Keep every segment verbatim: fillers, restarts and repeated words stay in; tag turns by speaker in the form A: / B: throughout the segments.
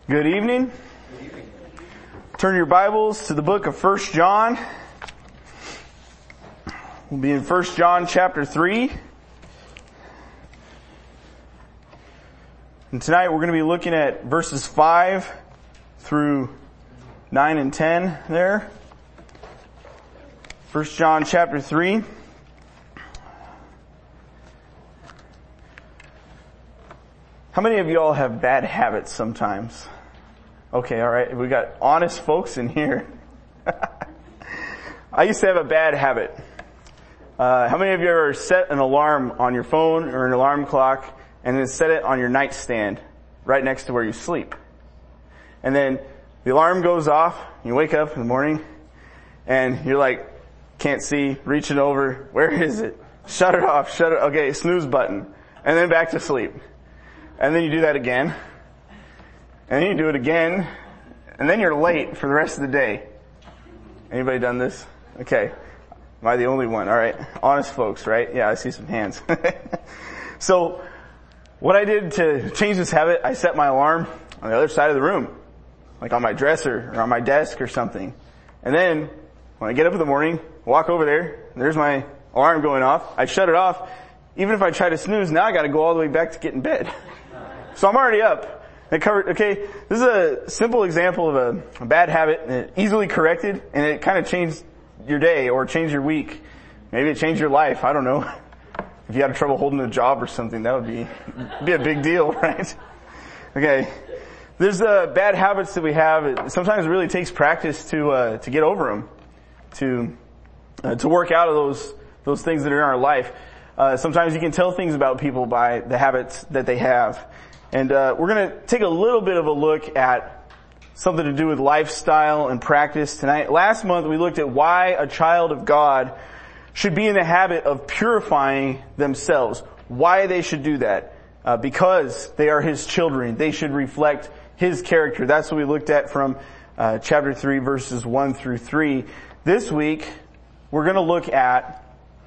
A: Good evening.
B: Good evening.
A: Turn your Bibles to the book of First John. We'll be in First John chapter three. And tonight we're going to be looking at verses five through nine and ten there. First John chapter three. How many of y'all have bad habits sometimes? Okay, alright, we got honest folks in here. I used to have a bad habit. Uh, how many of you ever set an alarm on your phone or an alarm clock and then set it on your nightstand right next to where you sleep? And then the alarm goes off, you wake up in the morning and you're like, can't see, reaching over, where is it? Shut it off, shut it, okay, snooze button. And then back to sleep. And then you do that again. And then you do it again. And then you're late for the rest of the day. Anybody done this? Okay. Am I the only one? Alright. Honest folks, right? Yeah, I see some hands. So, what I did to change this habit, I set my alarm on the other side of the room. Like on my dresser or on my desk or something. And then, when I get up in the morning, walk over there, there's my alarm going off. I shut it off. Even if I try to snooze, now I gotta go all the way back to get in bed. So I'm already up. It covered, okay, this is a simple example of a, a bad habit, and it easily corrected, and it kind of changed your day or changed your week. Maybe it changed your life, I don't know. If you had trouble holding a job or something, that would be, be a big deal, right? Okay. There's uh, bad habits that we have. It sometimes it really takes practice to, uh, to get over them. To, uh, to work out of those, those things that are in our life. Uh, sometimes you can tell things about people by the habits that they have. And uh we're going to take a little bit of a look at something to do with lifestyle and practice tonight. Last month we looked at why a child of God should be in the habit of purifying themselves. Why they should do that. Uh, because they are His children. They should reflect His character. That's what we looked at from uh chapter three verses one through three. This week we're going to look at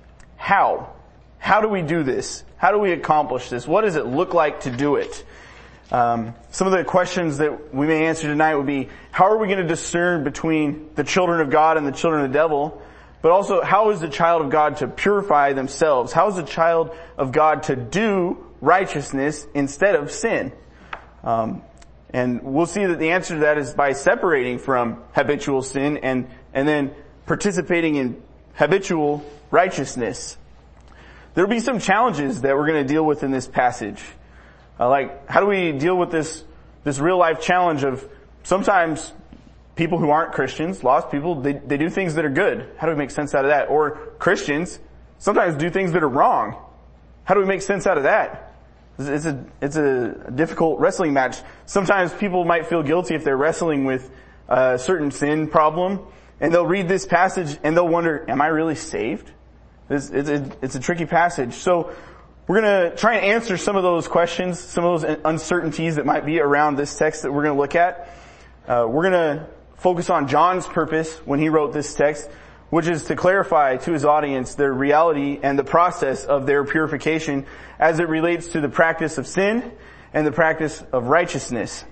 A: how. How do we do this? How do we accomplish this? What does it look like to do it? Um, some of the questions that we may answer tonight would be, how are we going to discern between the children of God and the children of the devil? But also, how is the child of God to purify themselves? How is the child of God to do righteousness instead of sin? Um, and we'll see that the answer to that is by separating from habitual sin and, and then participating in habitual righteousness. There'll be some challenges that we're going to deal with in this passage. Uh, like, how do we deal with this, this real life challenge of sometimes people who aren't Christians, lost people, they, they do things that are good. How do we make sense out of that? Or Christians sometimes do things that are wrong. How do we make sense out of that? It's a, it's a difficult wrestling match. Sometimes people might feel guilty if they're wrestling with a certain sin problem, and they'll read this passage and they'll wonder, am I really saved? It's, it's, a, it's a tricky passage. So we're going to try and answer some of those questions, some of those uncertainties that might be around this text that we're going to look at. Uh, we're going to focus on John's purpose when he wrote this text, which is to clarify to his audience the reality and the process of their purification as it relates to the practice of sin and the practice of righteousness.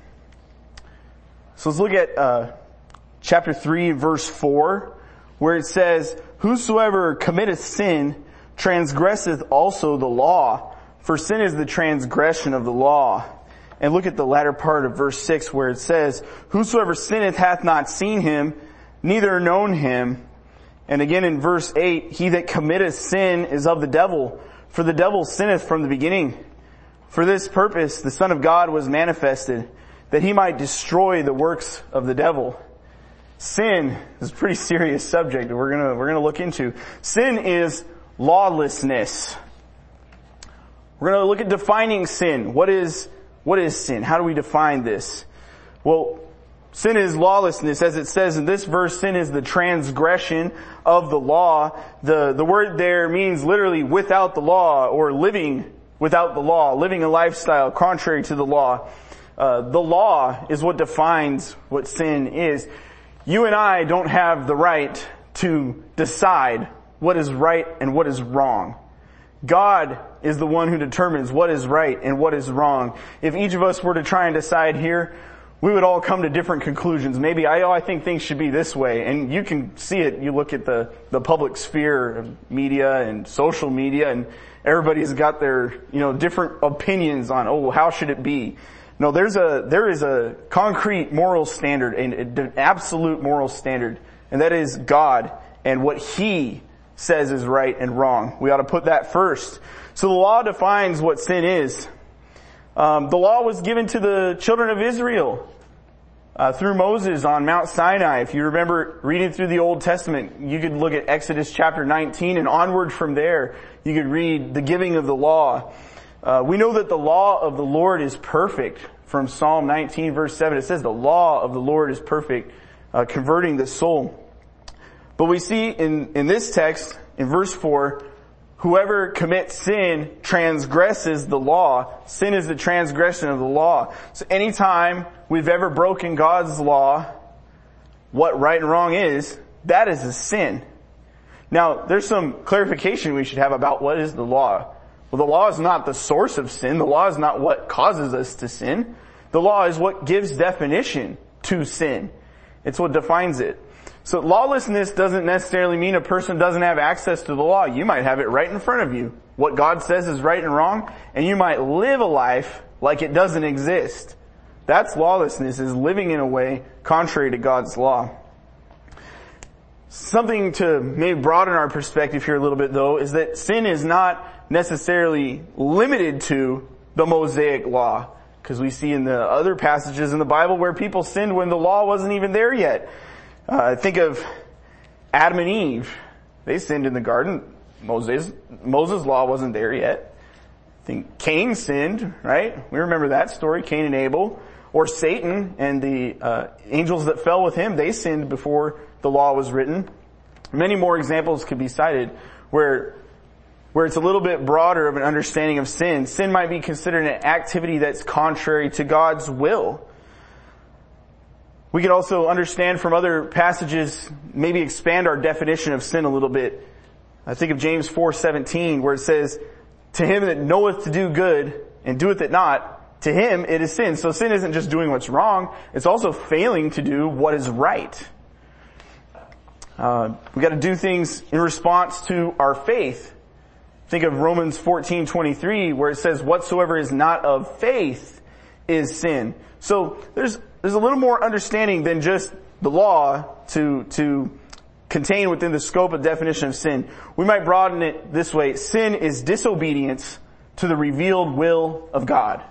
A: So let's look at uh chapter three, verse four, where it says, whosoever committeth sin transgresseth also the law, for sin is the transgression of the law. And look at the latter part of verse six where it says, whosoever sinneth hath not seen him, neither known him. And again in verse eight, he that committeth sin is of the devil, for the devil sinneth from the beginning. For this purpose the Son of God was manifested, that he might destroy the works of the devil. Sin is a pretty serious subject that we're gonna, we're gonna look into. Sin is lawlessness. We're gonna look at defining sin. What is, what is sin? How do we define this? Well, sin is lawlessness. As it says in this verse, sin is the transgression of the law. The, the word there means literally without the law, or living without the law, living a lifestyle contrary to the law. Uh, the law is what defines what sin is. You and I don't have the right to decide what is right and what is wrong. God is the one who determines what is right and what is wrong. If each of us were to try and decide here, we would all come to different conclusions. Maybe I, oh, I think things should be this way. And you can see it. You look at the, the public sphere of media and social media, and everybody's got their, you know, different opinions on, oh, how should it be? No, there's a, there is a concrete moral standard, an absolute moral standard, and that is God and what He says is right and wrong. We ought to put that first. So the law defines what sin is. Um, the law was given to the children of Israel uh, through Moses on Mount Sinai. If you remember reading through the Old Testament, you could look at Exodus chapter nineteen, and onward from there, you could read the giving of the law. Uh, we know that the law of the Lord is perfect. From Psalm nineteen verse seven, it says the law of the Lord is perfect, uh, converting the soul. But we see in, in this text, in verse four, whoever commits sin transgresses the law. Sin is the transgression of the law. So anytime we've ever broken God's law, what right and wrong is, that is a sin. Now, there's some clarification we should have about what is the law. Well, the law is not the source of sin. The law is not what causes us to sin. The law is what gives definition to sin. It's what defines it. So lawlessness doesn't necessarily mean a person doesn't have access to the law. You might have it right in front of you. What God says is right and wrong, and you might live a life like it doesn't exist. That's lawlessness, is living in a way contrary to God's law. Something to maybe broaden our perspective here a little bit, though, is that sin is not necessarily limited to the Mosaic law, because we see in the other passages in the Bible where people sinned when the law wasn't even there yet. Uh, think of Adam and Eve. They sinned in the garden. Moses, Moses' law wasn't there yet. I think Cain sinned, right? We remember that story, Cain and Abel. Or Satan and the uh, angels that fell with him, they sinned before the law was written. Many more examples could be cited where where it's a little bit broader of an understanding of sin. Sin might be considered an activity that's contrary to God's will. We could also understand from other passages, maybe expand our definition of sin a little bit. I think of James four seventeen, where it says, "To him that knoweth to do good and doeth it not, to him it is sin." So sin isn't just doing what's wrong, it's also failing to do what is right. Uh, we got to do things in response to our faith. Think of Romans fourteen twenty-three, where it says, "Whatsoever is not of faith is sin." So there's there's a little more understanding than just the law to to contain within the scope of definition of sin. We might broaden it this way: sin is disobedience to the revealed will of God.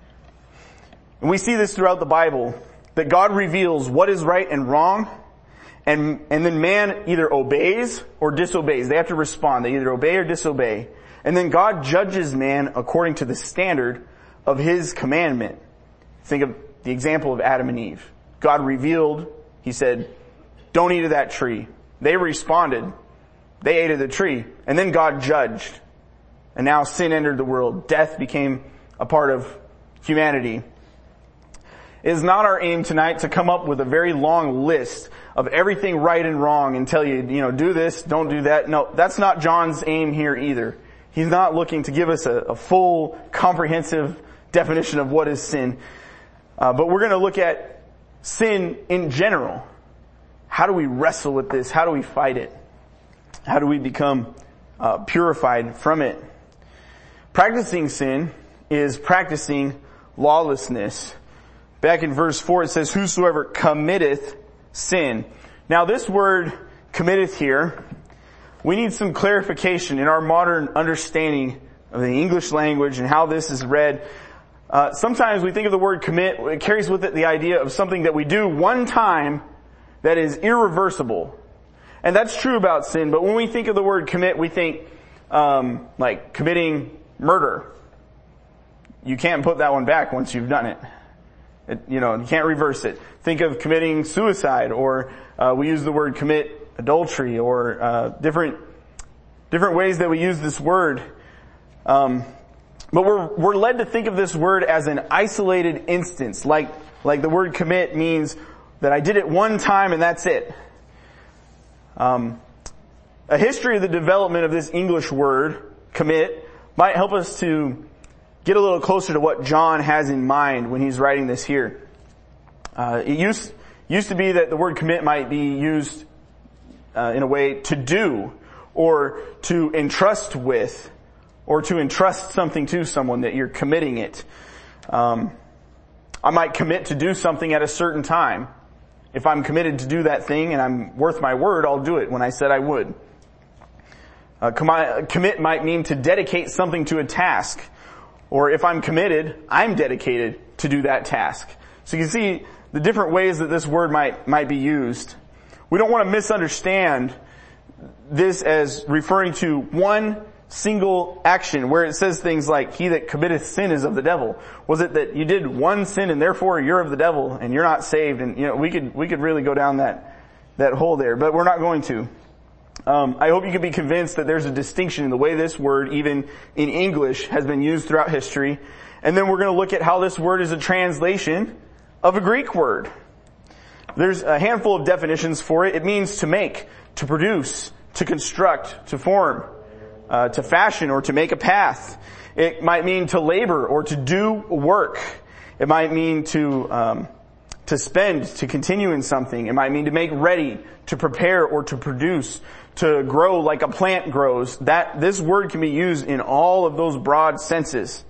A: And we see this throughout the Bible, that God reveals what is right and wrong, and, and then man either obeys or disobeys. They have to respond. They either obey or disobey. And then God judges man according to the standard of His commandment. Think of the example of Adam and Eve. God revealed, He said, don't eat of that tree. They responded. They ate of the tree. And then God judged. And now sin entered the world. Death became a part of humanity. It is not our aim tonight to come up with a very long list of everything right and wrong and tell you, you know, do this, don't do that. No, that's not John's aim here either. He's not looking to give us a, a full, comprehensive definition of what is sin. Uh, but we're going to look at sin in general. How do we wrestle with this? How do we fight it? How do we become uh, purified from it? Practicing sin is practicing lawlessness. Back in verse four it says, "Whosoever committeth sin." Now this word committeth here, we need some clarification in our modern understanding of the English language and how this is read. Uh, sometimes we think of the word commit, it carries with it the idea of something that we do one time that is irreversible. And that's true about sin, but when we think of the word commit, we think um, like committing murder. You can't put that one back once you've done it. It, you know, you can't reverse it. Think of committing suicide, or uh, we use the word commit adultery, or uh, different different ways that we use this word. Um, but we're we're led to think of this word as an isolated instance, like like the word commit means that I did it one time and that's it. Um, a history of the development of this English word commit might help us to get a little closer to what John has in mind when he's writing this here. Uh, it used, used to be that the word commit might be used uh, in a way to do, or to entrust with, or to entrust something to someone, that you're committing it. Um, I might commit to do something at a certain time. If I'm committed to do that thing and I'm worth my word, I'll do it when I said I would. Uh, com- commit might mean to dedicate something to a task. Or if I'm committed, I'm dedicated to do that task. So you can see the different ways that this word might, might be used. We don't want to misunderstand this as referring to one single action where it says things like, he that committeth sin is of the devil. Was it that you did one sin and therefore you're of the devil and you're not saved? And you know, we could, we could really go down that, that hole there, but we're not going to. Um, I hope you can be convinced that there's a distinction in the way this word, even in English, has been used throughout history. And then we're going to look at how this word is a translation of a Greek word. There's a handful of definitions for it. It means to make, to produce, to construct, to form, uh, to fashion, or to make a path. It might mean to labor or to do work. It might mean to um, to spend, to continue in something. It might mean to make ready, to prepare, or to produce, to grow like a plant grows. That this word can be used in all of those broad senses.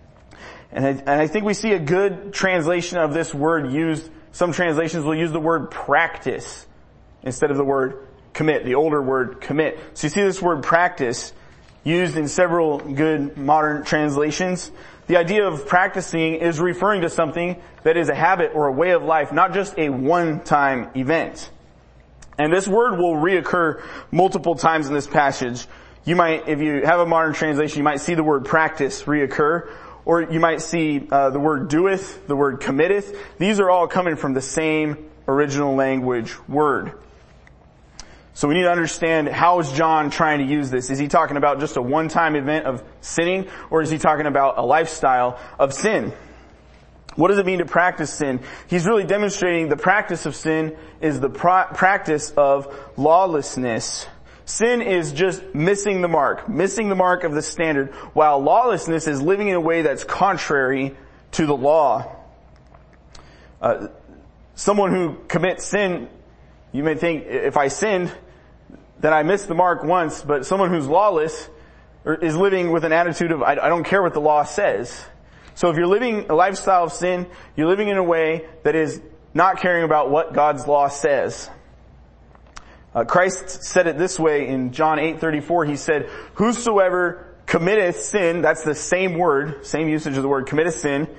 A: And I, and I think we see a good translation of this word used. Some translations will use the word practice instead of the word commit, the older word commit. So you see this word practice used in several good modern translations. The idea of practicing is referring to something that is a habit or a way of life, not just a one-time event. And this word will reoccur multiple times in this passage. You might, if you have a modern translation, you might see the word practice reoccur, or you might see uh, the word doeth, the word committeth. These are all coming from the same original language word. So we need to understand, how is John trying to use this? Is he talking about just a one-time event of sinning, or is he talking about a lifestyle of sin? What does it mean to practice sin? He's really demonstrating the practice of sin is the pro- practice of lawlessness. Sin is just missing the mark, missing the mark of the standard, while lawlessness is living in a way that's contrary to the law. Uh, someone who commits sin, you may think, if I sinned, then I missed the mark once, but someone who's lawless is living with an attitude of, I don't care what the law says. So if you're living a lifestyle of sin, you're living in a way that is not caring about what God's law says. Uh, Christ said it this way in John eight thirty-four. He said, whosoever committeth sin, that's the same word, same usage of the word, committeth sin,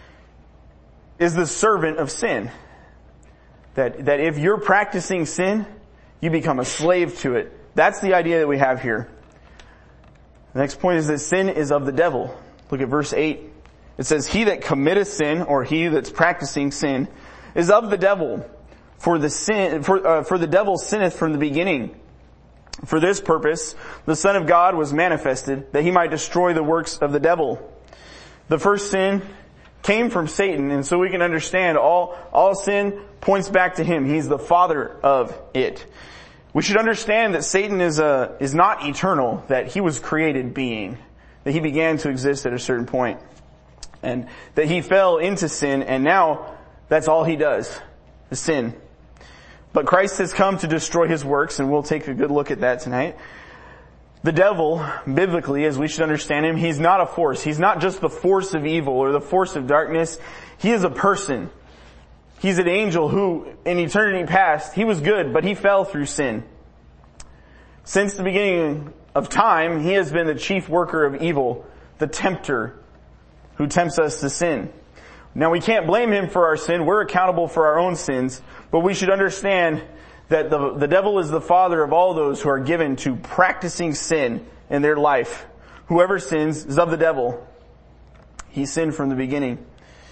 A: is the servant of sin. That, that if you're practicing sin, you become a slave to it. That's the idea that we have here. The next point is that sin is of the devil. Look at verse eight. It says, he that committeth sin, or he that's practicing sin, is of the devil. For the sin, for, uh, for the devil sinneth from the beginning. For this purpose, the Son of God was manifested, that he might destroy the works of the devil. The first sin came from Satan, and so we can understand all, all sin points back to him. He's the father of it. We should understand that Satan is a, is not eternal, that he was created being, that he began to exist at a certain point, and that he fell into sin, and now that's all he does, is sin. But Christ has come to destroy his works, and we'll take a good look at that tonight. The devil, biblically, as we should understand him, he's not a force. He's not just the force of evil or the force of darkness. He is a person. He's an angel who, in eternity past, he was good, but he fell through sin. Since the beginning of time, he has been the chief worker of evil, the tempter who tempts us to sin. Now, we can't blame him for our sin. We're accountable for our own sins, but we should understand that the, the devil is the father of all those who are given to practicing sin in their life. Whoever sins is of the devil. He sinned from the beginning.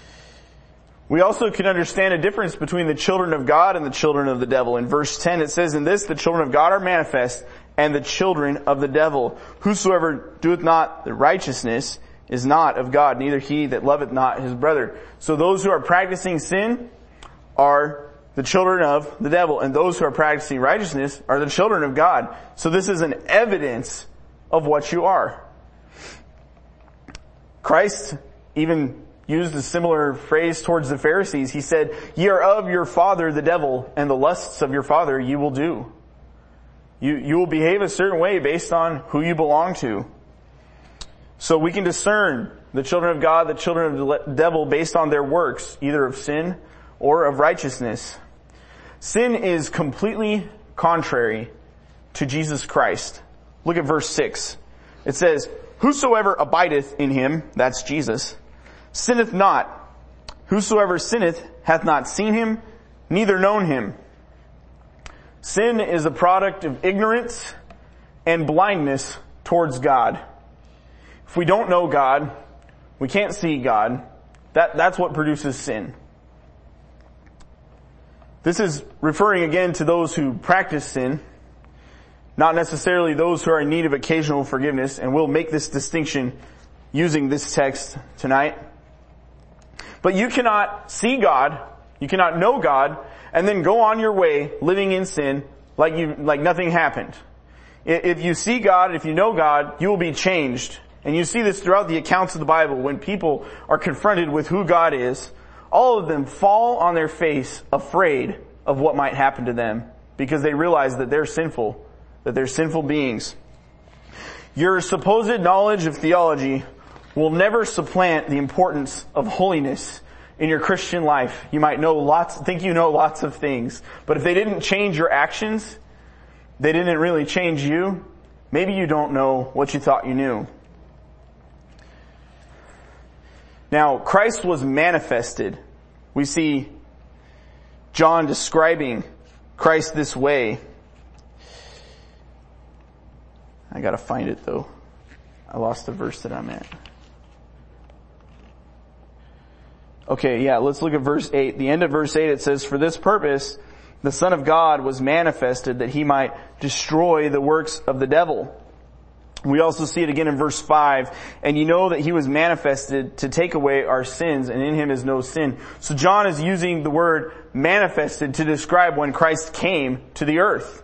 A: We also can understand a difference between the children of God and the children of the devil. In verse ten it says, in this the children of God are manifest, and the children of the devil. Whosoever doeth not the righteousness is not of God, neither he that loveth not his brother. So those who are practicing sin are the children of the devil, and those who are practicing righteousness are the children of God. So this is an evidence of what you are. Christ even used a similar phrase towards the Pharisees. He said, "Ye are of your father the devil, and the lusts of your father you will do." You, you will behave a certain way based on who you belong to. So we can discern the children of God, the children of the devil based on their works, either of sin or of righteousness. Sin is completely contrary to Jesus Christ. Look at verse six. It says, "Whosoever abideth in him," that's Jesus, "sinneth not. Whosoever sinneth hath not seen him, neither known him." Sin is a product of ignorance and blindness towards God. If we don't know God, we can't see God. That, that's what produces sin. This is referring again to those who practice sin, not necessarily those who are in need of occasional forgiveness, and we'll make this distinction using this text tonight. But you cannot see God, you cannot know God, and then go on your way living in sin like you, like nothing happened. If you see God, if you know God, you will be changed. And you see this throughout the accounts of the Bible. When people are confronted with who God is, all of them fall on their face afraid of what might happen to them because they realize that they're sinful, that they're sinful beings. Your supposed knowledge of theology will never supplant the importance of holiness in your Christian life. You might know lots, think you know lots of things, but if they didn't change your actions, they didn't really change you, maybe you don't know what you thought you knew. Now, Christ was manifested. We see John describing Christ this way. I gotta find it though. I lost the verse that I'm at. Okay, yeah, let's look at verse eight. The end of verse eight, it says, "For this purpose the Son of God was manifested, that he might destroy the works of the devil." We also see it again in verse five, "And you know that he was manifested to take away our sins, and in him is no sin." So John is using the word manifested to describe when Christ came to the earth.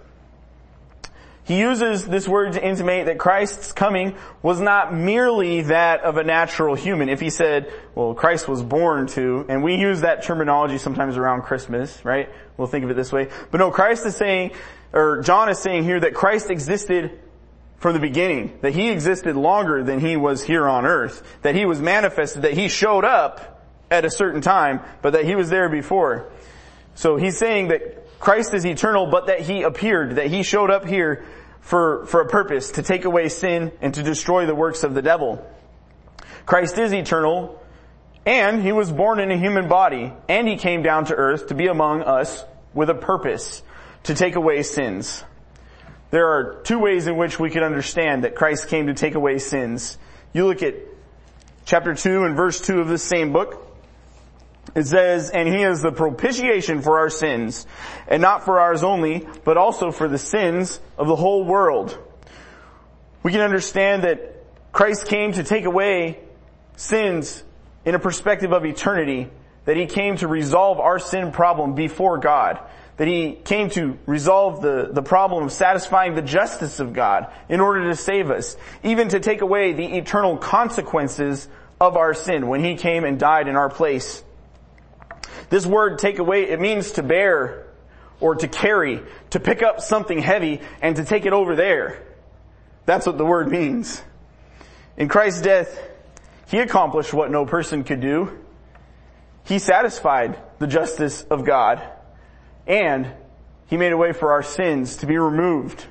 A: He uses this word to intimate that Christ's coming was not merely that of a natural human. If he said, well, Christ was born to, and we use that terminology sometimes around Christmas, right? We'll think of it this way. But no, Christ is saying, or John is saying here that Christ existed from the beginning, that he existed longer than he was here on earth, that he was manifested, that he showed up at a certain time, but that he was there before. So he's saying that Christ is eternal, but that he appeared, that he showed up here for, for a purpose, to take away sin and to destroy the works of the devil. Christ is eternal, and he was born in a human body, and he came down to earth to be among us with a purpose, to take away sins. There are two ways in which we can understand that Christ came to take away sins. You look at chapter two and verse two of this same book. It says, "And he is the propitiation for our sins, and not for ours only, but also for the sins of the whole world." We can understand that Christ came to take away sins in a perspective of eternity, that he came to resolve our sin problem before God, that he came to resolve the, the problem of satisfying the justice of God in order to save us, even to take away the eternal consequences of our sin when he came and died in our place. This word take away, it means to bear or to carry, to pick up something heavy and to take it over there. That's what the word means. In Christ's death, he accomplished what no person could do. He satisfied the justice of God, and he made a way for our sins to be removed.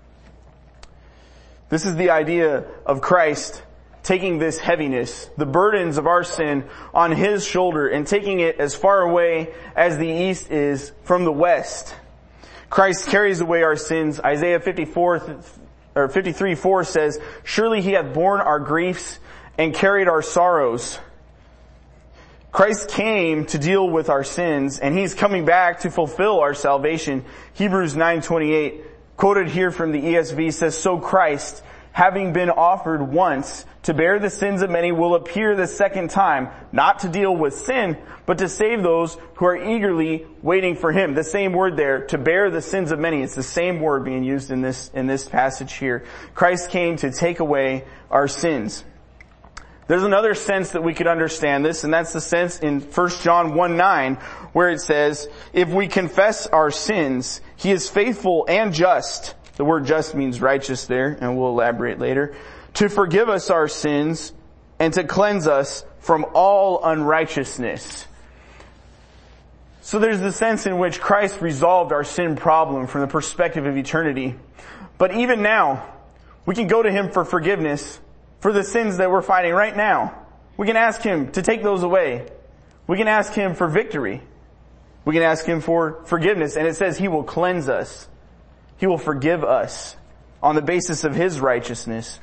A: This is the idea of Christ taking this heaviness, the burdens of our sin, on his shoulder and taking it as far away as the east is from the west. Christ carries away our sins. Isaiah fifty-four, or fifty-three four says, "Surely he hath borne our griefs and carried our sorrows." Christ came to deal with our sins, and he's coming back to fulfill our salvation. Hebrews nine twenty-eight, quoted here from the E S V, says, "So Christ, having been offered once to bear the sins of many, will appear the second time, not to deal with sin, but to save those who are eagerly waiting for him." The same word there, to bear the sins of many. It's the same word being used in this, in this passage here. Christ came to take away our sins. There's another sense that we could understand this, and that's the sense in First John one nine, where it says, if we confess our sins, He is faithful and just. The word just means righteous there, and we'll elaborate later. To forgive us our sins and to cleanse us from all unrighteousness. So there's the sense in which Christ resolved our sin problem from the perspective of eternity. But even now, we can go to Him for forgiveness for the sins that we're fighting right now. We can ask Him to take those away. We can ask Him for victory. We can ask Him for forgiveness. And it says He will cleanse us. He will forgive us on the basis of His righteousness.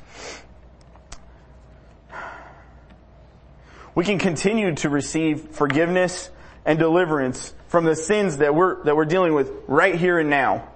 A: We can continue to receive forgiveness and deliverance from the sins that we're, that we're dealing with right here and now.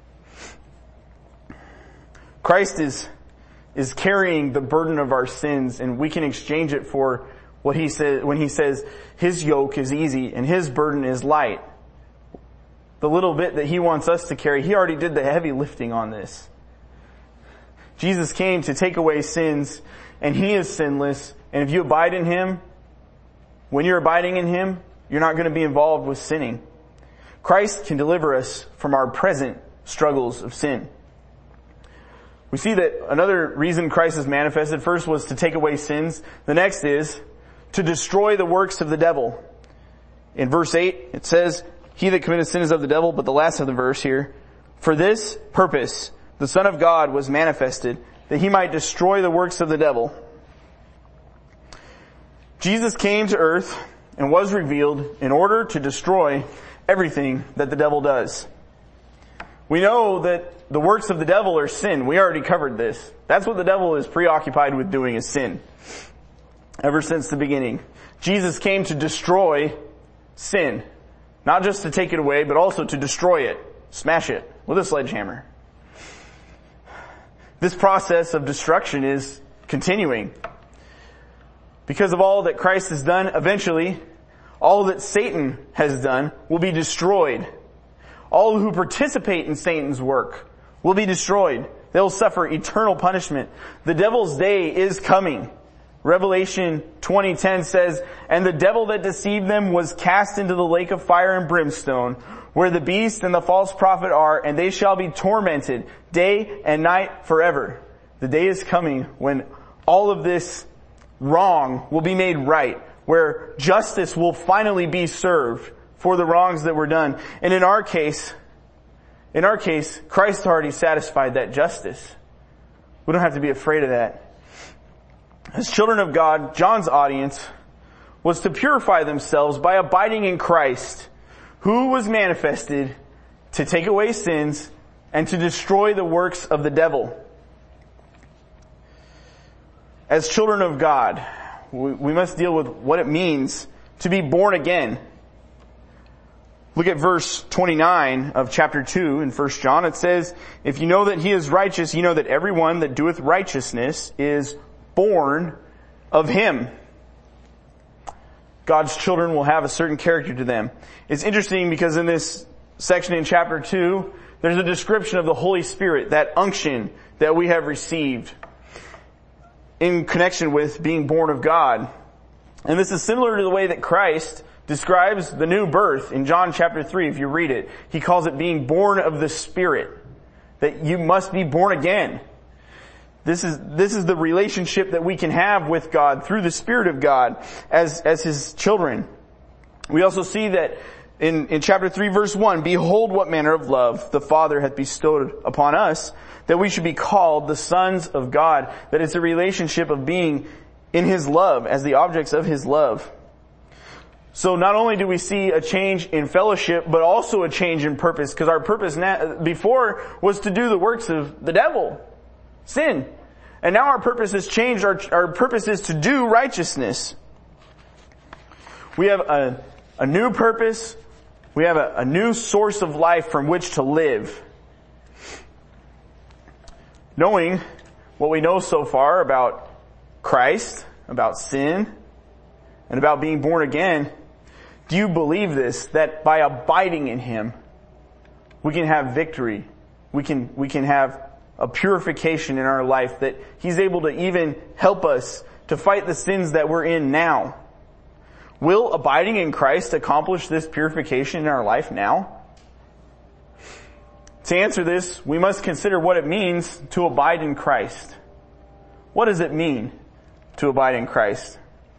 A: Christ is, is carrying the burden of our sins, and we can exchange it for what He says when He says His yoke is easy and His burden is light. The little bit that He wants us to carry, He already did the heavy lifting on this. Jesus came to take away sins, and He is sinless, and if you abide in Him, when you're abiding in Him, you're not going to be involved with sinning. Christ can deliver us from our present struggles of sin. We see that another reason Christ is manifested first was to take away sins. The next is to destroy the works of the devil. In verse eight, it says, He that committeth sin is of the devil, but the last of the verse here, for this purpose the Son of God was manifested, that He might destroy the works of the devil. Jesus came to earth and was revealed in order to destroy everything that the devil does. We know that the works of the devil are sin. We already covered this. That's what the devil is preoccupied with doing, is sin. Ever since the beginning. Jesus came to destroy sin. Not just to take it away, but also to destroy it. Smash it with a sledgehammer. This process of destruction is continuing. Because of all that Christ has done, eventually, all that Satan has done will be destroyed. All who participate in Satan's work will be destroyed. They'll suffer eternal punishment. The devil's day is coming. Revelation twenty ten says, and the devil that deceived them was cast into the lake of fire and brimstone, where the beast and the false prophet are, and they shall be tormented day and night forever. The day is coming when all of this wrong will be made right, where justice will finally be served for the wrongs that were done. And in our case, in our case, Christ already satisfied that justice. We don't have to be afraid of that. As children of God, John's audience was to purify themselves by abiding in Christ, who was manifested to take away sins and to destroy the works of the devil. As children of God, we must deal with what it means to be born again. Look at verse twenty-nine of chapter two in First John. It says, if you know that He is righteous, you know that everyone that doeth righteousness is born of Him. God's children will have a certain character to them. It's interesting because in this section in chapter two, there's a description of the Holy Spirit, that unction that we have received in connection with being born of God. And this is similar to the way that Christ describes the new birth in John chapter three, if you read it. He calls it being born of the Spirit, that you must be born again. This is, this is the relationship that we can have with God through the Spirit of God as, as His children. We also see that in, in chapter three verse one, behold what manner of love the Father hath bestowed upon us, that we should be called the sons of God, that it's a relationship of being in His love, as the objects of His love. So not only do we see a change in fellowship, but also a change in purpose, because our purpose now, before was to do the works of the devil, sin. And now our purpose has changed. Our, our purpose is to do righteousness. We have a, a new purpose. We have a, a new source of life from which to live. Knowing what we know so far about Christ, about sin, and about being born again, do you believe this, that by abiding in Him, we can have victory? We can, we can have a purification in our life, that He's able to even help us to fight the sins that we're in now. Will abiding in Christ accomplish this purification in our life now? To answer this, we must consider what it means to abide in Christ. What does it mean to abide in Christ?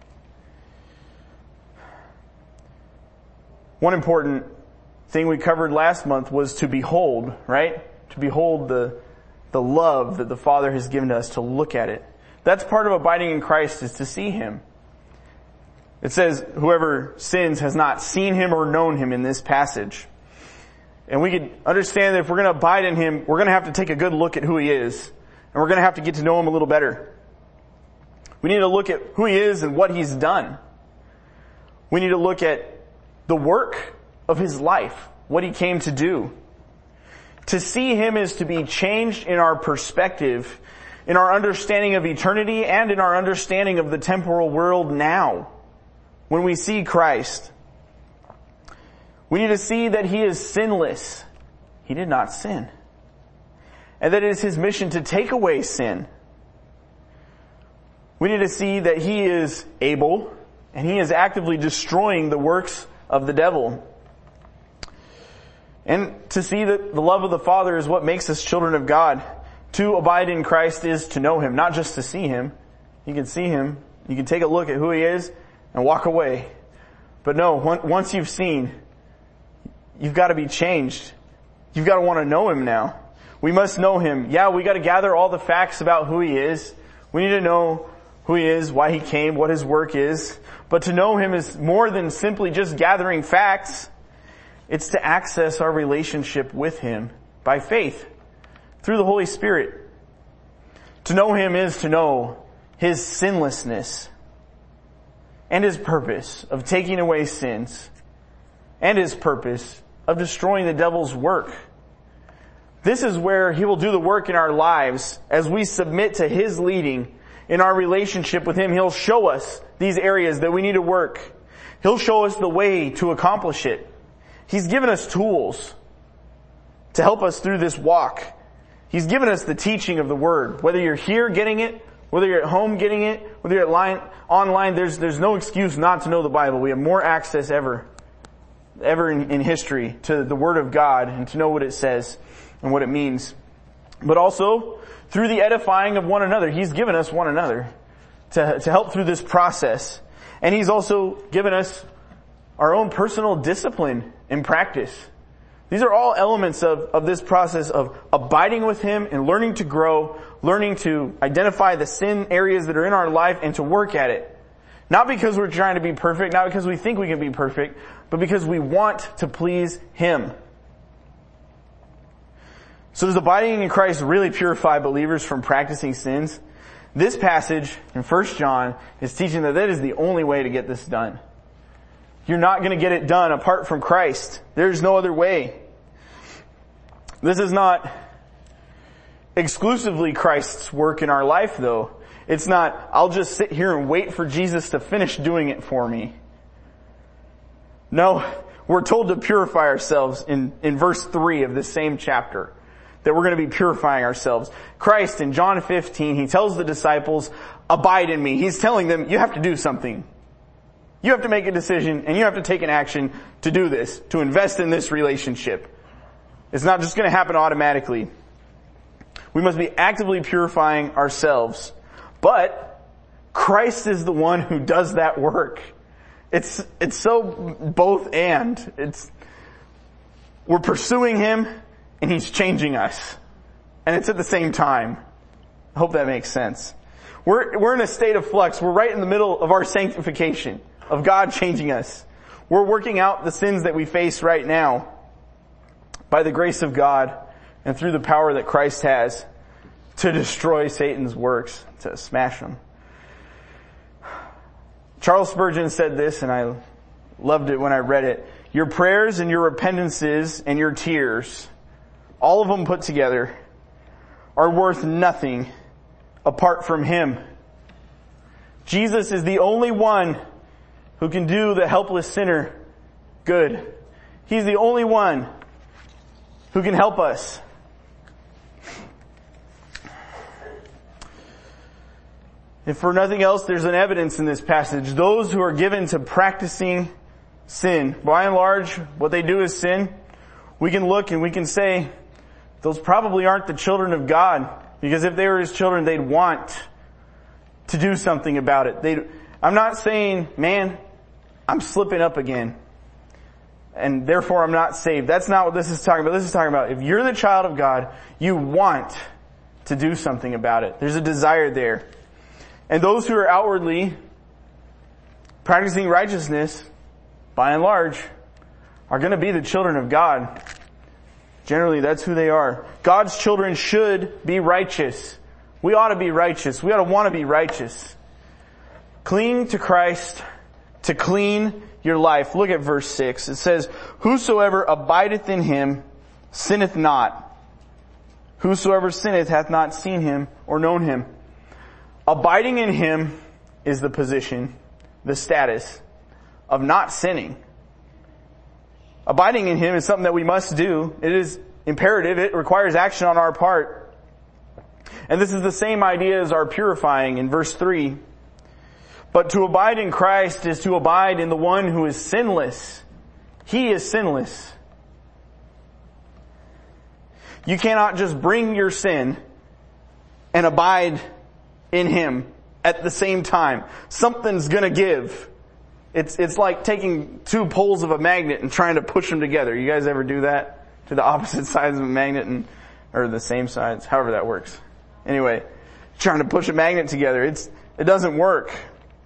A: One important thing we covered last month was to behold, right? To behold the, the love that the Father has given us, to look at it. That's part of abiding in Christ, is to see Him. It says, whoever sins has not seen Him or known Him in this passage. And we can understand that if we're going to abide in Him, we're going to have to take a good look at who He is. And we're going to have to get to know Him a little better. We need to look at who He is and what He's done. We need to look at the work of His life, what He came to do. To see Him is to be changed in our perspective, in our understanding of eternity, and in our understanding of the temporal world now. When we see Christ, we need to see that He is sinless. He did not sin. And that it is His mission to take away sin. We need to see that He is able, and He is actively destroying the works of the devil. And to see that the love of the Father is what makes us children of God. To abide in Christ is to know Him, not just to see Him. You can see Him, you can take a look at who He is, and walk away. But no, once you've seen, you've got to be changed. You've got to want to know Him now. We must know Him. Yeah, we got to gather all the facts about who He is. We need to know who He is, why He came, what His work is. But to know Him is more than simply just gathering facts. It's to access our relationship with Him by faith, through the Holy Spirit. To know Him is to know His sinlessness, and His purpose of taking away sins, and His purpose of destroying the devil's work. This is where He will do the work in our lives as we submit to His leading in our relationship with Him. He'll show us these areas that we need to work. He'll show us the way to accomplish it. He's given us tools to help us through this walk. He's given us the teaching of the Word. Whether you're here getting it, whether you're at home getting it, whether you're at line, online, there's, there's no excuse not to know the Bible. We have more access ever, ever in, in history to the Word of God and to know what it says and what it means. But also, through the edifying of one another. He's given us one another to, to help through this process. And He's also given us our own personal discipline and practice. These are all elements of, of this process of abiding with Him and learning to grow, learning to identify the sin areas that are in our life and to work at it. Not because we're trying to be perfect, not because we think we can be perfect, but because we want to please Him. So does abiding in Christ really purify believers from practicing sins? This passage in First John is teaching that that is the only way to get this done. You're not going to get it done apart from Christ. There's no other way. This is not exclusively Christ's work in our life, though. It's not, I'll just sit here and wait for Jesus to finish doing it for me. No, we're told to purify ourselves in, in verse three of this same chapter. That we're going to be purifying ourselves. Christ in John fifteen, He tells the disciples, abide in me. He's telling them, you have to do something. You have to make a decision and you have to take an action to do this, to invest in this relationship. It's not just going to happen automatically. We must be actively purifying ourselves. But Christ is the one who does that work. It's, it's so both and. It's, we're pursuing Him and He's changing us. And it's at the same time. I hope that makes sense. We're, we're in a state of flux. We're right in the middle of our sanctification, of God changing us. We're working out the sins that we face right now by the grace of God and through the power that Christ has to destroy Satan's works, to smash them. Charles Spurgeon said this, and I loved it when I read it. Your prayers and your repentances and your tears, all of them put together, are worth nothing apart from Him. Jesus is the only one who can do the helpless sinner good. He's the only one who can help us. If for nothing else, there's an evidence in this passage. Those who are given to practicing sin, by and large, what they do is sin. We can look and we can say, those probably aren't the children of God. Because if they were His children, they'd want to do something about it. They'd, I'm not saying, man, I'm slipping up again, and therefore I'm not saved. That's not what this is talking about. This is talking about if you're the child of God, you want to do something about it. There's a desire there. And those who are outwardly practicing righteousness, by and large, are going to be the children of God. Generally, that's who they are. God's children should be righteous. We ought to be righteous. We ought to want to be righteous. Cling to Christ to clean your life. Look at verse six. It says, whosoever abideth in Him sinneth not. Whosoever sinneth hath not seen Him or known Him. Abiding in Him is the position, the status of not sinning. Abiding in Him is something that we must do. It is imperative. It requires action on our part. And this is the same idea as our purifying in verse three. But to abide in Christ is to abide in the one who is sinless. He is sinless. You cannot just bring your sin and abide in Him at the same time. Something's gonna give. It's, it's like taking two poles of a magnet and trying to push them together. You guys ever do that? To the opposite sides of a magnet and, or the same sides, however that works. Anyway, trying to push a magnet together. It's, it doesn't work.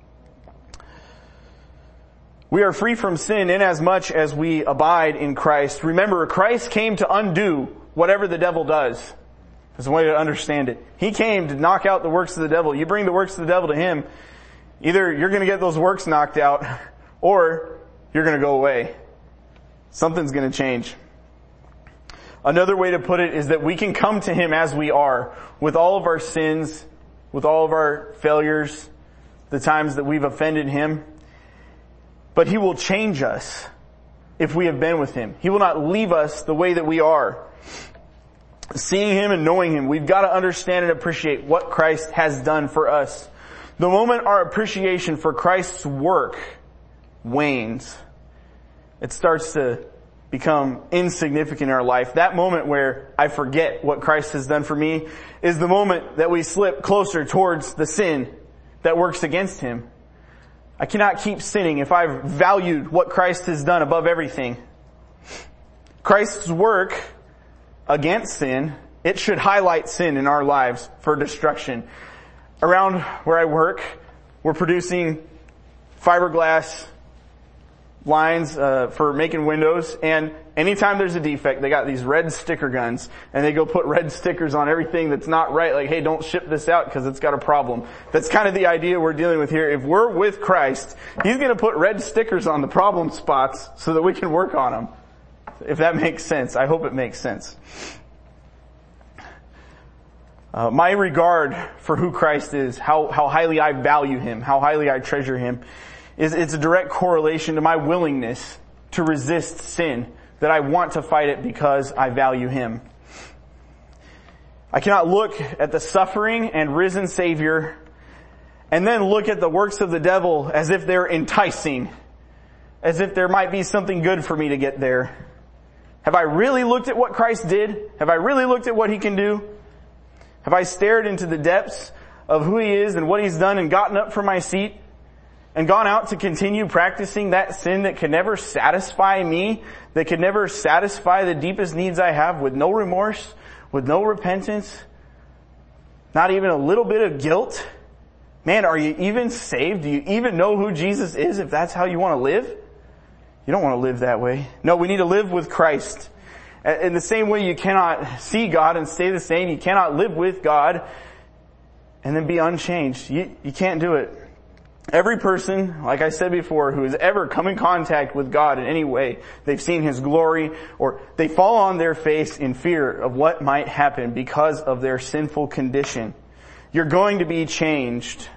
A: We are free from sin inasmuch as we abide in Christ. Remember, Christ came to undo whatever the devil does. There's a way to understand it. He came to knock out the works of the devil. You bring the works of the devil to Him, either you're going to get those works knocked out, or you're going to go away. Something's going to change. Another way to put it is that we can come to Him as we are, with all of our sins, with all of our failures, the times that we've offended Him. But He will change us if we have been with Him. He will not leave us the way that we are. Seeing Him and knowing Him, we've got to understand and appreciate what Christ has done for us. The moment our appreciation for Christ's work wanes, it starts to become insignificant in our life. That moment where I forget what Christ has done for me is the moment that we slip closer towards the sin that works against Him. I cannot keep sinning if I've valued what Christ has done above everything. Christ's work against sin, it should highlight sin in our lives for destruction. Around where I work, we're producing fiberglass lines uh, for making windows, and anytime there's a defect, they got these red sticker guns, and they go put red stickers on everything that's not right, like, hey, don't ship this out because it's got a problem. That's kind of the idea we're dealing with here. If we're with Christ, He's going to put red stickers on the problem spots so that we can work on them. If that makes sense. I hope it makes sense. Uh, my regard for who Christ is, how, how highly I value Him, how highly I treasure Him, is it's a direct correlation to my willingness to resist sin, that I want to fight it because I value Him. I cannot look at the suffering and risen Savior and then look at the works of the devil as if they're enticing, as if there might be something good for me to get there. Have I really looked at what Christ did? Have I really looked at what He can do? Have I stared into the depths of who He is and what He's done and gotten up from my seat and gone out to continue practicing that sin that could never satisfy me, that could never satisfy the deepest needs I have, with no remorse, with no repentance, not even a little bit of guilt? Man, are you even saved? Do you even know who Jesus is if that's how you want to live? You don't want to live that way. No, we need to live with Christ. In the same way you cannot see God and stay the same, you cannot live with God and then be unchanged. You, you can't do it. Every person, like I said before, who has ever come in contact with God in any way, they've seen His glory, or they fall on their face in fear of what might happen because of their sinful condition. You're going to be changed.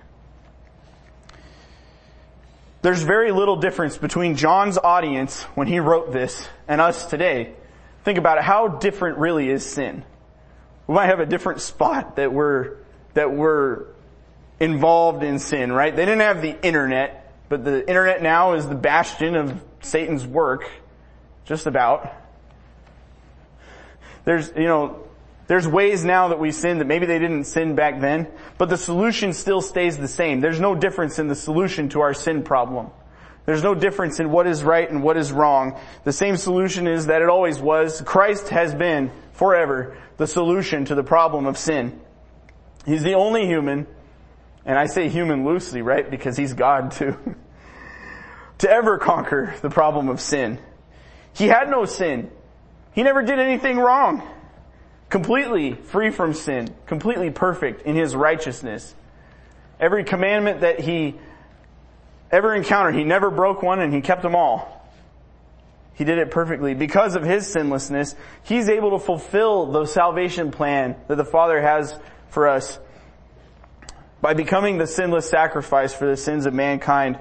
A: There's very little difference between John's audience when he wrote this and us today. Think about it. How different really is sin? We might have a different spot that we're, that we're involved in sin, right? They didn't have the internet, but the internet now is the bastion of Satan's work, just about. There's, you know, there's ways now that we sin that maybe they didn't sin back then, but the solution still stays the same. There's no difference in the solution to our sin problem. There's no difference in what is right and what is wrong. The same solution is that it always was. Christ has been forever the solution to the problem of sin. He's the only human, and I say human loosely, right? Because he's God too, to ever conquer the problem of sin. He had no sin. He never did anything wrong. Completely free from sin. Completely perfect in his righteousness. Every commandment that he ever encountered, he never broke one, and he kept them all. He did it perfectly. Because of his sinlessness, he's able to fulfill the salvation plan that the Father has for us by becoming the sinless sacrifice for the sins of mankind.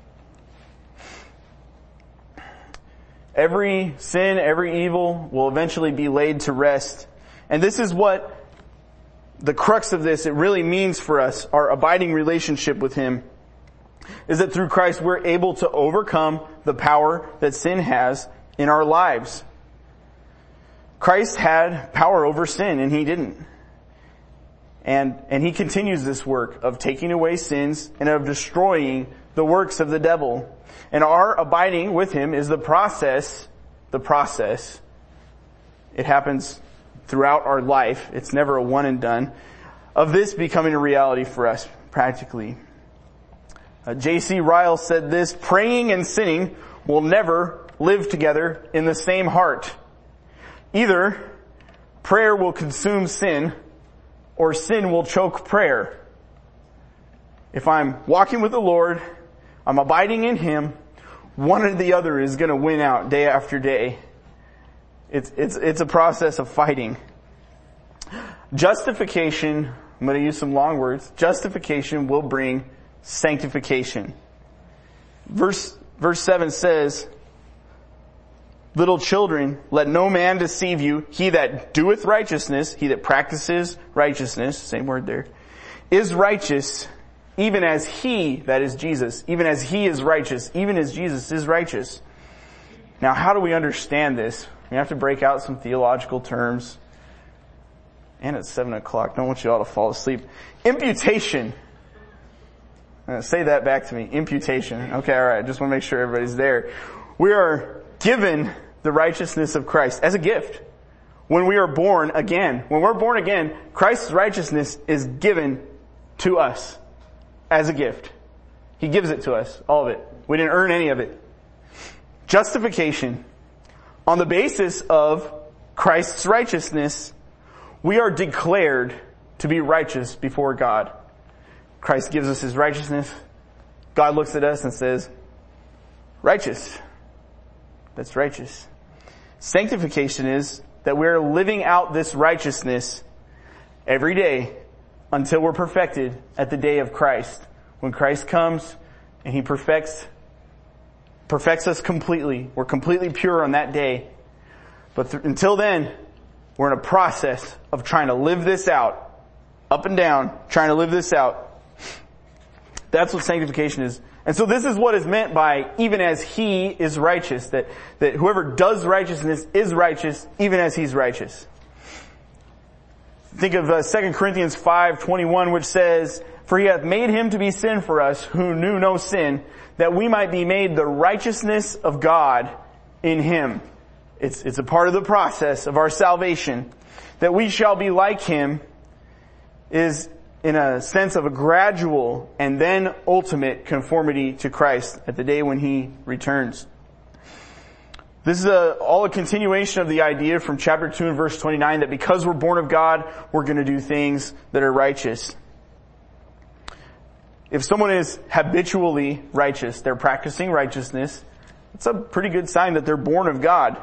A: Every sin, every evil will eventually be laid to rest. And this is what the crux of this, it really means for us, our abiding relationship with him, is that through Christ we're able to overcome the power that sin has in our lives. Christ had power over sin, and he didn't. And, and he continues this work of taking away sins and of destroying the works of the devil. And our abiding with him is the process, the process. It happens throughout our life. It's never a one and done. Of this becoming a reality for us, practically. Uh, J C Ryle said this: praying and sinning will never live together in the same heart. Either prayer will consume sin, or sin will choke prayer. If I'm walking with the Lord, I'm abiding in him, one or the other is going to win out day after day. It's, it's, it's a process of fighting. Justification, I'm going to use some long words. Justification will bring sanctification. Verse, verse seven says, little children, let no man deceive you. He that doeth righteousness, he that practices righteousness, same word there, is righteous, even as he, that is Jesus, even as he is righteous, even as Jesus is righteous. Now, how do we understand this? We have to break out some theological terms. And it's seven o'clock. Don't want you all to fall asleep. Imputation. Uh, say that back to me. Imputation. Okay, alright. Just want to make sure everybody's there. We are given the righteousness of Christ as a gift. When we are born again. When we're born again, Christ's righteousness is given to us as a gift. He gives it to us. All of it. We didn't earn any of it. Justification. On the basis of Christ's righteousness, we are declared to be righteous before God. Christ gives us his righteousness. God looks at us and says, righteous. That's righteous. Sanctification is that we're living out this righteousness every day until we're perfected at the day of Christ. When Christ comes and he perfects, perfects us completely. We're completely pure on that day. But th- until then, we're in a process of trying to live this out. Up and down, trying to live this out. That's what sanctification is. And so this is what is meant by even as he is righteous. That, that whoever does righteousness is righteous even as he's righteous. Think of uh, Second Corinthians five twenty-one, which says, for he hath made him to be sin for us who knew no sin, that we might be made the righteousness of God in him. It's, it's a part of the process of our salvation. That we shall be like him is in a sense of a gradual and then ultimate conformity to Christ at the day when he returns. This is a, all a continuation of the idea from chapter two and verse twenty-nine that because we're born of God, we're going to do things that are righteous. If someone is habitually righteous, they're practicing righteousness, it's a pretty good sign that they're born of God.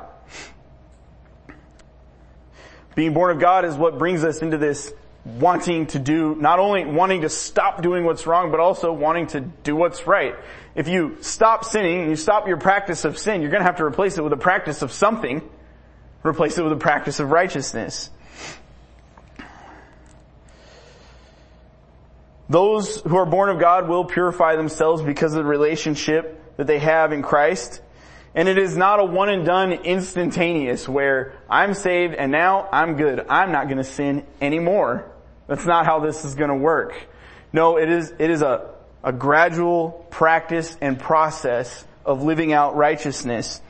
A: Being born of God is what brings us into this wanting to do, not only wanting to stop doing what's wrong, but also wanting to do what's right. If you stop sinning and you stop your practice of sin, you're going to have to replace it with a practice of something. Replace it with a practice of righteousness. Those who are born of God will purify themselves because of the relationship that they have in Christ. And it is not a one and done instantaneous where I'm saved and now I'm good. I'm not going to sin anymore. That's not how this is going to work. No, it is, it is a, a gradual practice and process of living out righteousness.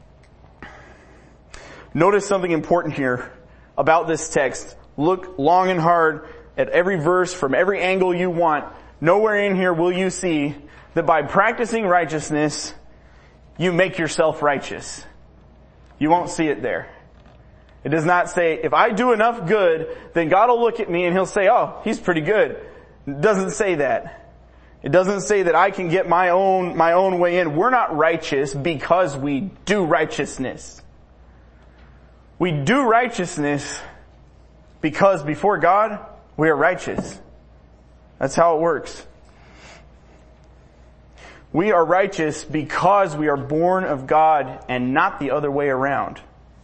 A: Notice something important here about this text. Look long and hard at every verse from every angle you want. Nowhere in here will you see that by practicing righteousness, you make yourself righteous. You won't see it there. It does not say, if I do enough good, then God will look at me and He'll say, oh, he's pretty good. It doesn't say that. It doesn't say that I can get my own, my own way in. We're not righteous because we do righteousness. We do righteousness because before God, we are righteous. That's how it works. We are righteous because we are born of God and not the other way around.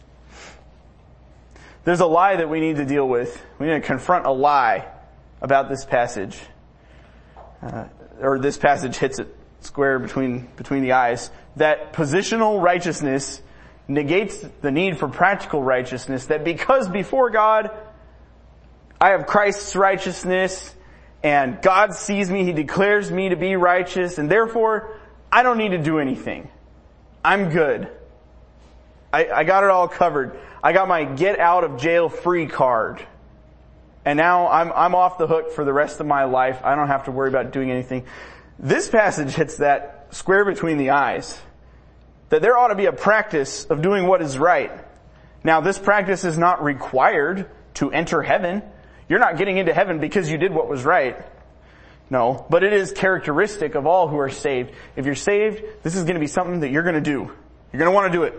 A: There's a lie that we need to deal with. We need to confront a lie about this passage. Uh, or this passage hits it square between, between the eyes. That positional righteousness negates the need for practical righteousness. That because before God, I have Christ's righteousness, and God sees me, He declares me to be righteous, and therefore, I don't need to do anything. I'm good. I, I got it all covered. I got my get out of jail free card. And now I'm, I'm off the hook for the rest of my life. I don't have to worry about doing anything. This passage hits that square between the eyes. That there ought to be a practice of doing what is right. Now, this practice is not required to enter heaven. You're not getting into heaven because you did what was right. No, but it is characteristic of all who are saved. If you're saved, this is going to be something that you're going to do. You're going to want to do it.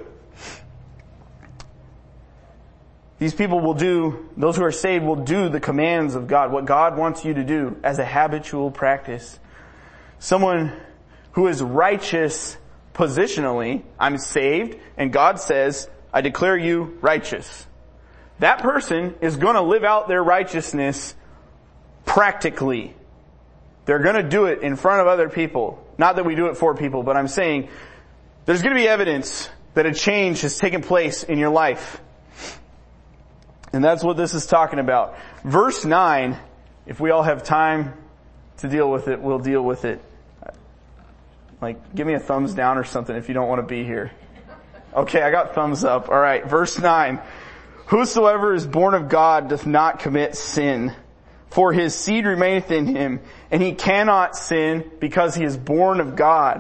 A: These people will do, those who are saved will do the commands of God, what God wants you to do as a habitual practice. Someone who is righteous positionally, I'm saved, and God says, I declare you righteous. That person is going to live out their righteousness practically. They're going to do it in front of other people. Not that we do it for people, but I'm saying there's going to be evidence that a change has taken place in your life. And that's what this is talking about. Verse nine, if we all have time to deal with it, we'll deal with it. Like, give me a thumbs down or something if you don't want to be here. Okay, I got thumbs up. All right, verse nine. Whosoever is born of God doth not commit sin, for his seed remaineth in him, and he cannot sin because he is born of God.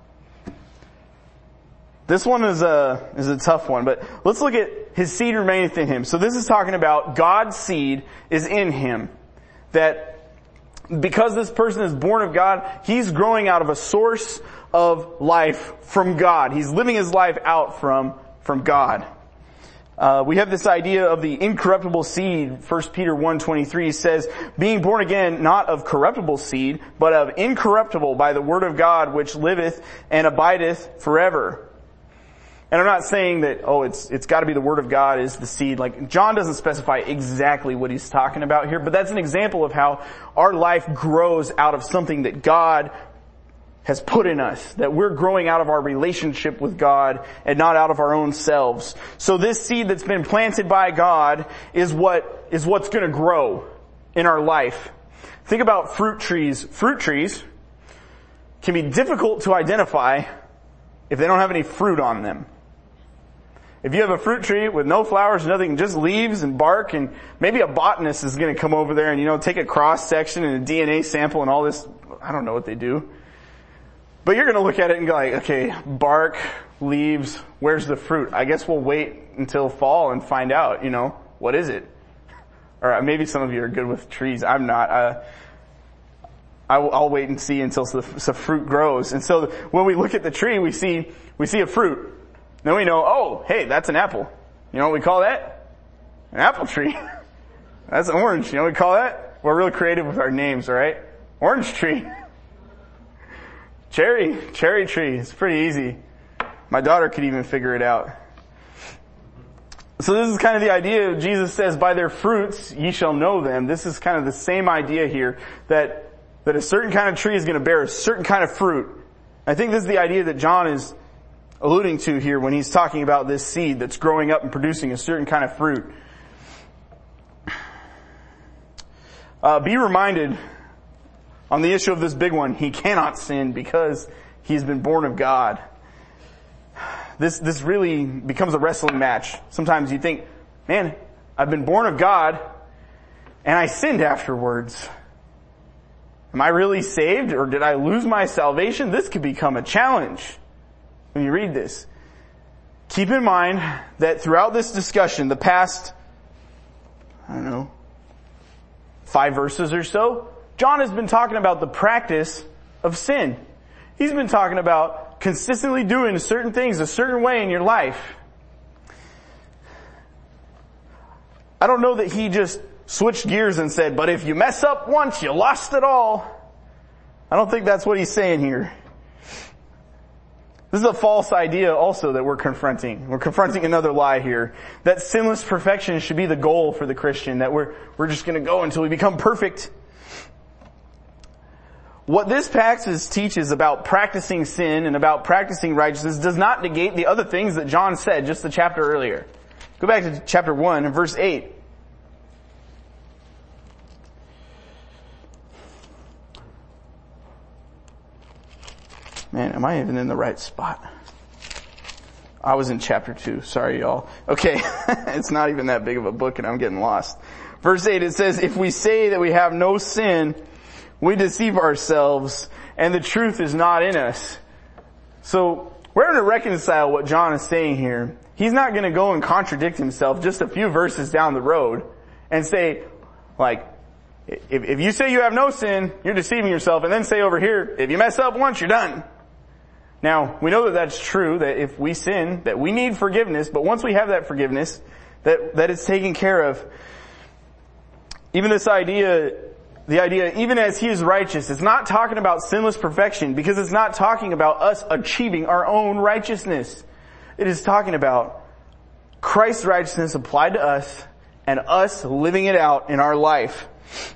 A: This one is a, is a tough one, but let's look at his seed remaineth in him. So this is talking about God's seed is in him. That because this person is born of God, he's growing out of a source of life from God. He's living his life out from, from God. Uh, we have this idea of the incorruptible seed. First Peter one twenty-three says, being born again, not of corruptible seed, but of incorruptible by the word of God, which liveth and abideth forever. And I'm not saying that, oh, it's, it's gotta be the word of God is the seed. Like, John doesn't specify exactly what he's talking about here, but that's an example of how our life grows out of something that God has put in us, that we're growing out of our relationship with God and not out of our own selves. So this seed that's been planted by God is what, is what's gonna grow in our life. Think about fruit trees. Fruit trees can be difficult to identify if they don't have any fruit on them. If you have a fruit tree with no flowers, nothing, just leaves and bark, and maybe a botanist is going to come over there and, you know, take a cross section and a D N A sample and all this. I don't know what they do. But you're going to look at it and go like, okay, bark, leaves, where's the fruit? I guess we'll wait until fall and find out, you know, what is it? Or maybe some of you are good with trees. I'm not. Uh, I'll, I'll wait and see until the, the fruit grows. And so when we look at the tree, we see, we see a fruit. Then we know, oh, hey, that's an apple. You know what we call that? An apple tree. That's an orange. You know what we call that? We're real creative with our names, right? Orange tree. Cherry. Cherry tree. It's pretty easy. My daughter could even figure it out. So this is kind of the idea. Jesus says, by their fruits ye shall know them. This is kind of the same idea here, that that a certain kind of tree is going to bear a certain kind of fruit. I think this is the idea that John is alluding to here when he's talking about this seed that's growing up and producing a certain kind of fruit. Uh, be reminded on the issue of this big one, he cannot sin because he's been born of God. This, this really becomes a wrestling match. Sometimes you think, man, I've been born of God and I sinned afterwards. Am I really saved, or did I lose my salvation? This could become a challenge when you read this. Keep in mind that throughout this discussion, the past, I don't know, five verses or so, John has been talking about the practice of sin. He's been talking about consistently doing certain things a certain way in your life. I don't know that he just switched gears and said, but if you mess up once, you lost it all. I don't think that's what he's saying here. This is a false idea also that we're confronting. We're confronting another lie here. That sinless perfection should be the goal for the Christian. That we're, we're just gonna go until we become perfect. What this passage teaches about practicing sin and about practicing righteousness does not negate the other things that John said just the chapter earlier. Go back to chapter one and verse eight. Man, am I even in the right spot? I was in chapter two. Sorry, y'all. Okay. It's not even that big of a book and I'm getting lost. Verse eight, it says, if we say that we have no sin, we deceive ourselves and the truth is not in us. So we're going to reconcile what John is saying here. He's not going to go and contradict himself just a few verses down the road and say, like, if, if you say you have no sin, you're deceiving yourself, and then say over here, if you mess up once, you're done. Now, we know that that's true, that if we sin, that we need forgiveness, but once we have that forgiveness, that, that it's taken care of. Even this idea, the idea, even as he is righteous, it's not talking about sinless perfection, because it's not talking about us achieving our own righteousness. It is talking about Christ's righteousness applied to us, and us living it out in our life.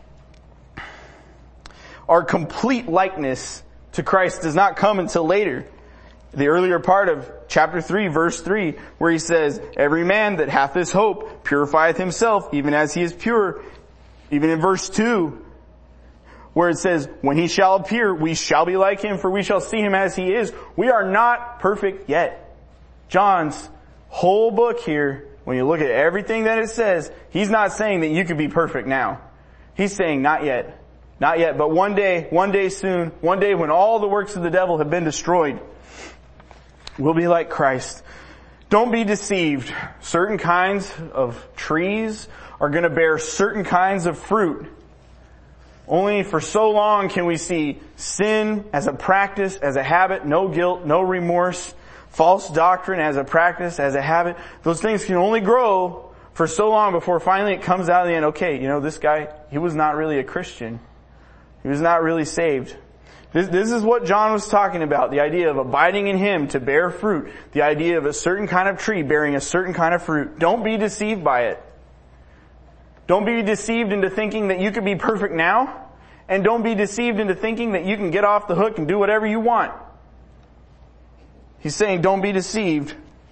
A: Our complete likeness to Christ does not come until later. The earlier part of chapter three, verse three, where he says, every man that hath this hope purifieth himself, even as he is pure. Even in verse two, where it says, when he shall appear, we shall be like him, for we shall see him as he is. We are not perfect yet. John's whole book here, when you look at everything that it says, he's not saying that you could be perfect now. He's saying not yet. Not yet, but one day, one day soon, one day when all the works of the devil have been destroyed, we'll be like Christ. Don't be deceived. Certain kinds of trees are going to bear certain kinds of fruit. Only for so long can we see sin as a practice, as a habit, no guilt, no remorse, false doctrine as a practice, as a habit. Those things can only grow for so long before finally it comes out in the end, okay, you know, this guy, he was not really a Christian. He was not really saved. This, this is what John was talking about, the idea of abiding in him to bear fruit, the idea of a certain kind of tree bearing a certain kind of fruit. Don't be deceived by it. Don't be deceived into thinking that you could be perfect now, and don't be deceived into thinking that you can get off the hook and do whatever you want. He's saying don't be deceived.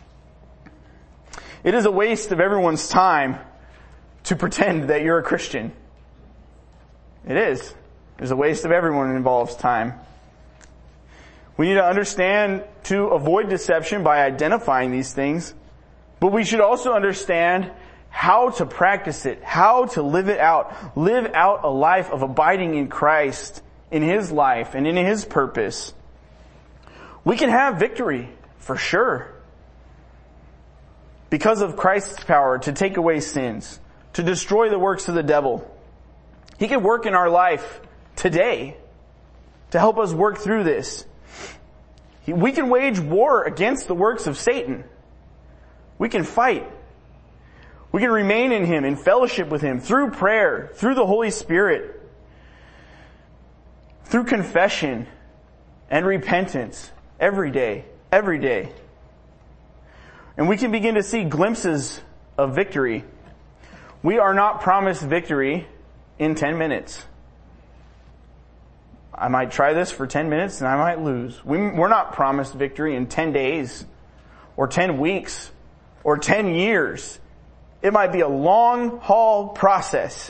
A: It is a waste of everyone's time to pretend that you're a Christian. It is. It's a waste of everyone involved's time. We need to understand to avoid deception by identifying these things, but we should also understand how to practice it, how to live it out. Live out a life of abiding in Christ, in His life, and in His purpose. We can have victory, for sure, because of Christ's power to take away sins, to destroy the works of the devil. He can work in our life today to help us work through this. We can wage war against the works of Satan. We can fight. We can remain in Him, in fellowship with Him, through prayer, through the Holy Spirit, through confession and repentance every day, every day. And we can begin to see glimpses of victory. We are not promised victory in ten minutes. I might try this for ten minutes and I might lose. We, we're not promised victory in ten days or ten weeks or ten years. It might be a long haul process.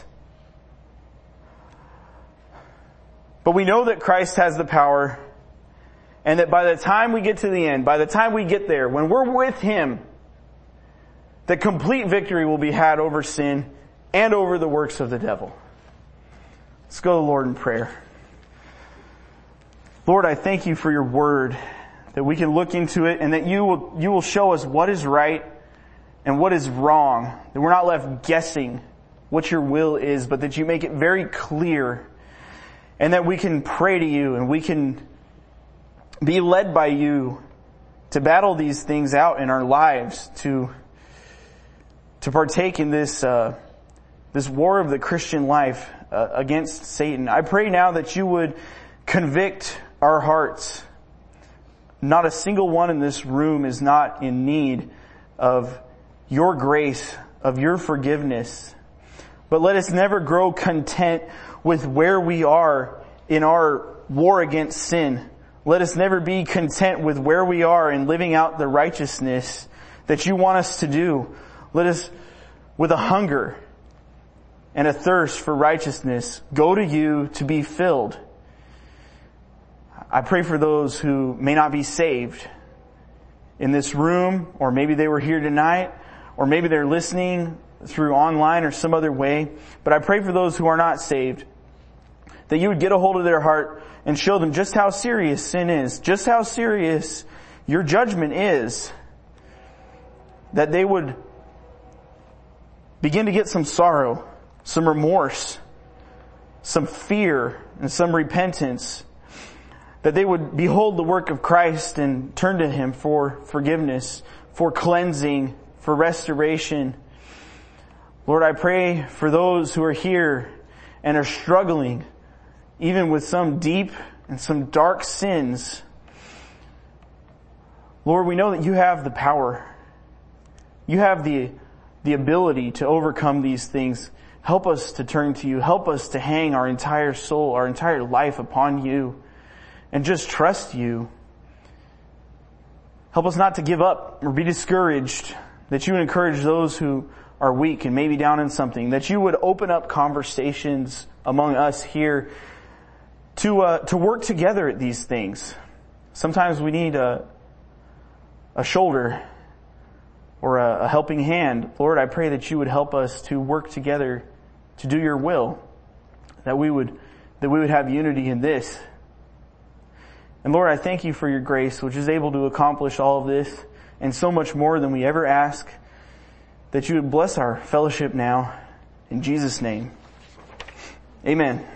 A: But we know that Christ has the power, and that by the time we get to the end, by the time we get there, when we're with Him, that complete victory will be had over sin and over the works of the devil. Let's go to the Lord in prayer. Lord, I thank you for your word, that we can look into it and that you will, you will show us what is right and what is wrong. That we're not left guessing what your will is, but that you make it very clear, and that we can pray to you and we can be led by you to battle these things out in our lives, to to partake in this uh, this war of the Christian life uh, against Satan. I pray now that you would convict our hearts. Not a single one in this room is not in need of your grace, of your forgiveness. But let us never grow content with where we are in our war against sin. Let us never be content with where we are in living out the righteousness that you want us to do. Let us, with a hunger and a thirst for righteousness, go to you to be filled. I pray for those who may not be saved in this room, or maybe they were here tonight, or maybe they're listening through online or some other way. But I pray for those who are not saved, that you would get a hold of their heart and show them just how serious sin is, just how serious your judgment is, that they would begin to get some sorrow, some remorse, some fear, and some repentance, that they would behold the work of Christ and turn to Him for forgiveness, for cleansing, for restoration. Lord, I pray for those who are here and are struggling even with some deep and some dark sins. Lord, we know that you have the power. You have the, the ability to overcome these things. Help us to turn to you. Help us to hang our entire soul, our entire life upon you, and just trust you. Help us not to give up or be discouraged, that you would encourage those who are weak and maybe down in something, that you would open up conversations among us here to uh, to work together at these things. Sometimes we need a a shoulder or a, a helping hand. Lord, I pray that you would help us to work together to do your will, that we would that we would have unity in this. And Lord, I thank you for your grace, which is able to accomplish all of this and so much more than we ever ask, that you would bless our fellowship now. In Jesus' name, amen.